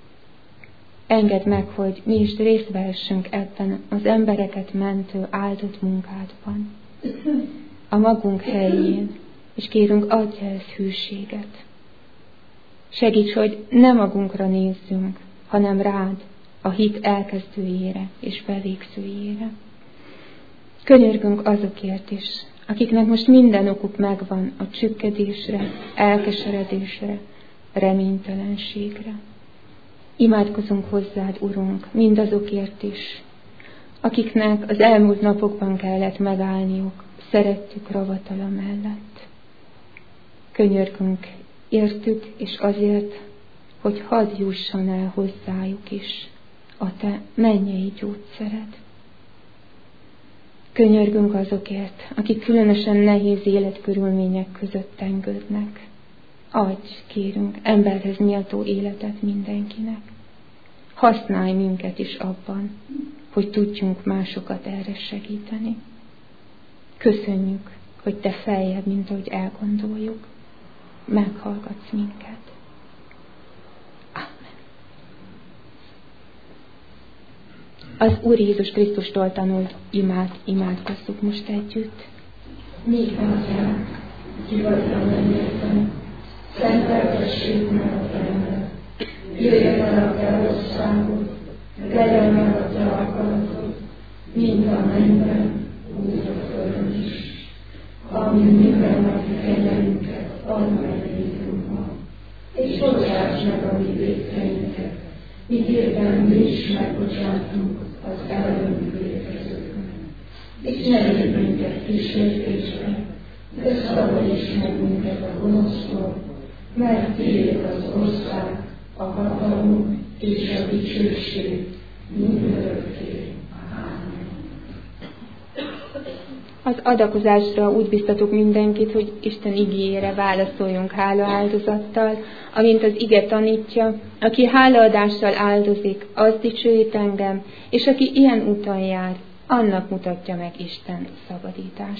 Engedd meg, hogy mi is részt vehessünk ebben az embereket mentő áldott munkádban, a magunk helyén, és kérünk, adj ehhez hűséget. Segíts, hogy ne magunkra nézzünk, hanem rád, a hit elkezdőjére és bevégzőjére. Könyörgünk azokért is, akiknek most minden okuk megvan a csüggedésre, elkeseredésre, reménytelenségre. Imádkozunk hozzád, Urunk, mindazokért is, akiknek az elmúlt napokban kellett megállniuk szerettük ravatala mellett. Könyörgünk értük, és azért, hogy hadd jusson el hozzájuk is a te mennyei gyógyszered. Könyörgünk azokért, akik különösen nehéz életkörülmények között tengődnek. Adj, kérünk, emberhez méltó életet mindenkinek. Használj minket is abban, hogy tudjunk másokat erre segíteni. Köszönjük, hogy te feljebb, mint ahogy elgondoljuk. Meghallgatsz minket. Amen. Az Úr Jézus Krisztustól tanult imát imádkozzuk most együtt. Mi atyánk, ki vagy a mennyekben, szenteltessék meg a te neved. Jöjjön el a te országod, legyen meg a te akaratod, mint a mennyben, úgy a földön is. Ami mindennapi kenyerünket add meg nékünk ma, és bocsáss meg a mi vétkeinket, miképpen mi is megbocsátunk az ellenünk vétkezőknek. És ne légy minket kísértésbe, de szabadíts meg minket a gonosztól, mert tiéd az ország, a hatalom és a dicsőség mindörökké. Amen. Az adakozásra úgy biztatok mindenkit, hogy Isten igéjére válaszoljunk hálaáldozattal, amint az ige tanítja, aki hálaadással áldozik, az dicsőít engem, és aki ilyen úton jár, annak mutatja meg Isten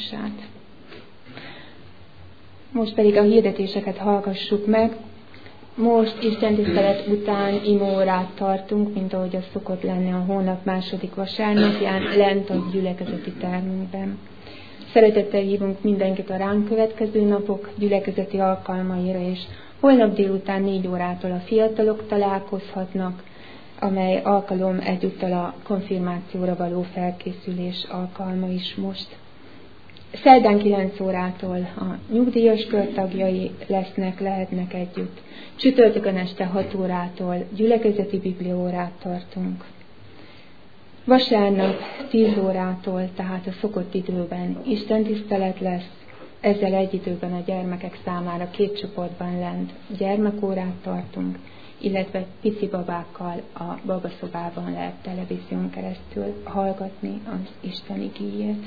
szabadítását. Most pedig a hirdetéseket hallgassuk meg. Most Isten tisztelet után imórát tartunk, mint ahogy az szokott lenni a hónap második vasárnapján, lent a gyülekezeti termünkben. Szeretettel hívunk mindenkit a ránk következő napok gyülekezeti alkalmaira, és holnap délután négy órától a fiatalok találkozhatnak, amely alkalom egyúttal a konfirmációra való felkészülés alkalma is most. Szerdán kilenc órától a nyugdíjas kör tagjai lesznek, lehetnek együtt. Csütörtökön este hat órától gyülekezeti bibliaórát tartunk. Vasárnap tíz órától, tehát a szokott időben istentisztelet lesz, ezzel egy időben a gyermekek számára két csoportban lent gyermekórát tartunk, illetve pici babákkal a babaszobában lehet televízión keresztül hallgatni az Isten igéjét.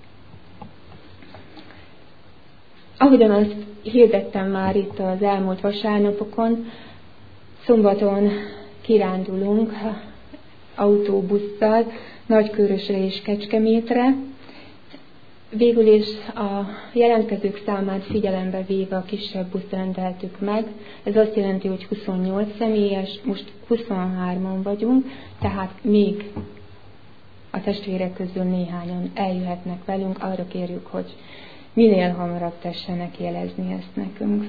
Ahogyan azt hirdettem már itt az elmúlt vasárnapokon, szombaton kirándulunk autóbusszal Nagykőrösre és Kecskemétre. Végül is a jelentkezők számát figyelembe véve a kisebb buszt rendeltük meg. Ez azt jelenti, hogy huszonnyolc személyes, most huszonhárman vagyunk, tehát még a testvérek közül néhányan eljöhetnek velünk. Arra kérjük, hogy minél hamarabb tessenek jelezni ezt nekünk.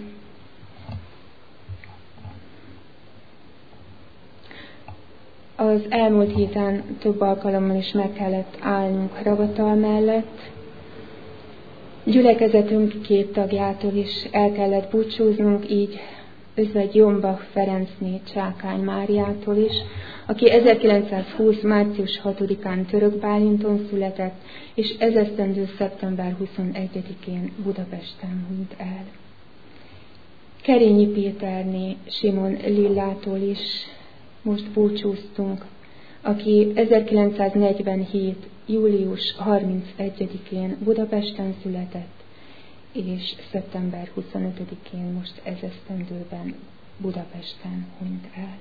Az elmúlt héten több alkalommal is meg kellett állnunk ravatal mellett. Gyülekezetünk két tagjától is el kellett búcsúznunk, így özvegy Jombach Ferencné Csákány Máriától is, aki ezerkilencszázhúsz. március hatodikán Török Bálinton született, és ez esztendő szeptember huszonegyedikén Budapesten hunyt el. Kerényi Péterné Simon Lillától is most búcsúztunk, aki ezerkilencszáznegyvenhét. július harmincegyedikén Budapesten született, és szeptember huszonötödikén most ez esztendőben Budapesten hunyt el.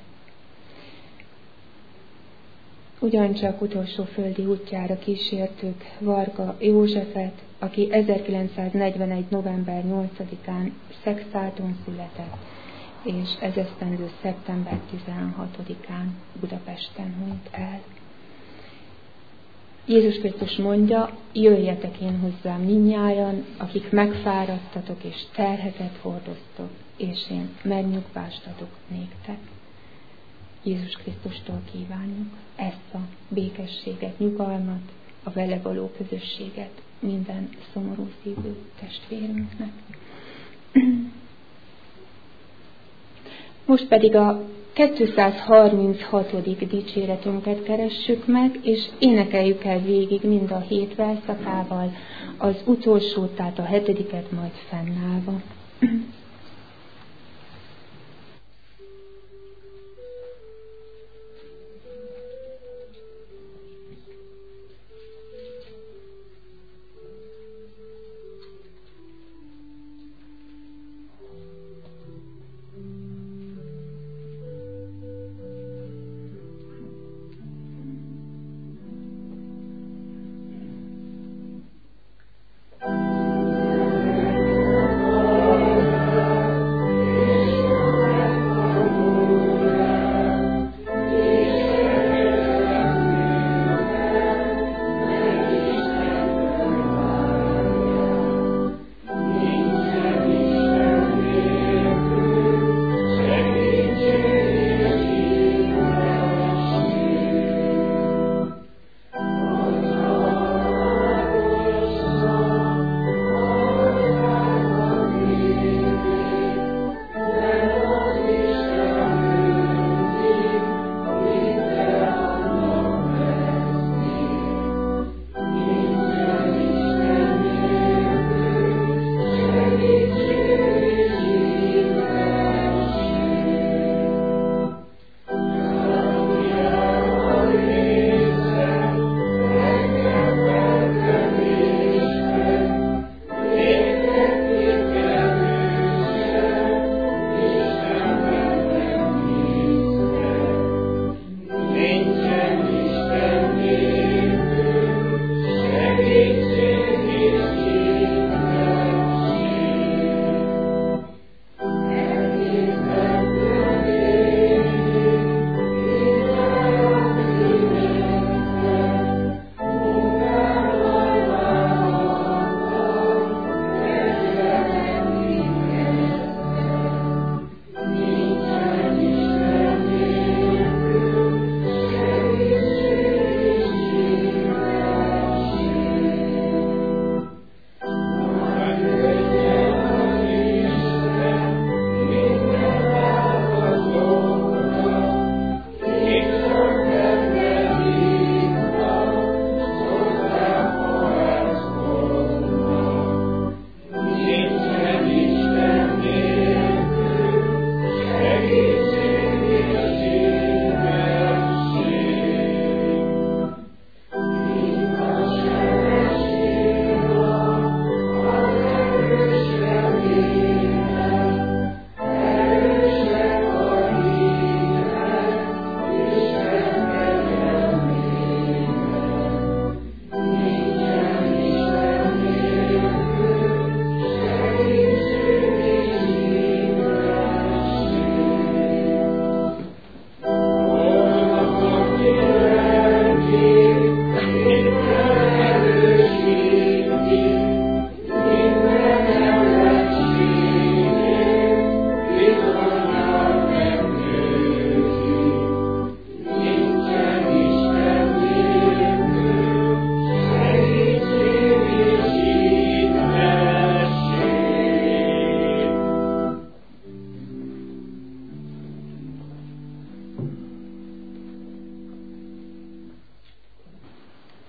Ugyancsak utolsó földi útjára kísértük Varga Józsefet, aki ezerkilencszáznegyvenegy. november nyolcadikán Szexárdon született, és ez esztendő szeptember tizenhatodikán Budapesten hunyt el. Jézus Krisztus mondja, jöjjetek én hozzám mindnyájan, akik megfáradtatok és terhetet hordoztok, és én megnyugvást adok néktek. Jézus Krisztustól kívánjuk ezt a békességet, nyugalmat, a vele való közösséget minden szomorú szívű testvérünknek. Most pedig a kétszázharminchatodik dicséretünket keressük meg, és énekeljük el végig mind a hét verszakával, az utolsó, tehát a hetediket majd fennállva. Thank you.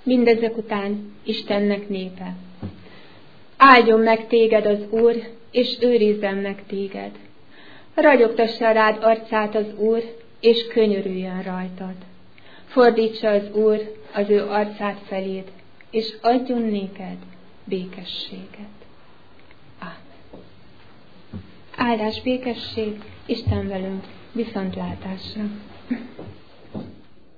mindezek után Istennek népe. Áldjon meg téged az Úr, és őrizzen meg téged. Ragyogtassa rád arcát az Úr, és könyörüljön rajtad. Fordítsa az Úr az ő arcát feléd, és adjon néked békességet. Ámen. Áldás, békesség, Isten velünk, viszontlátásra!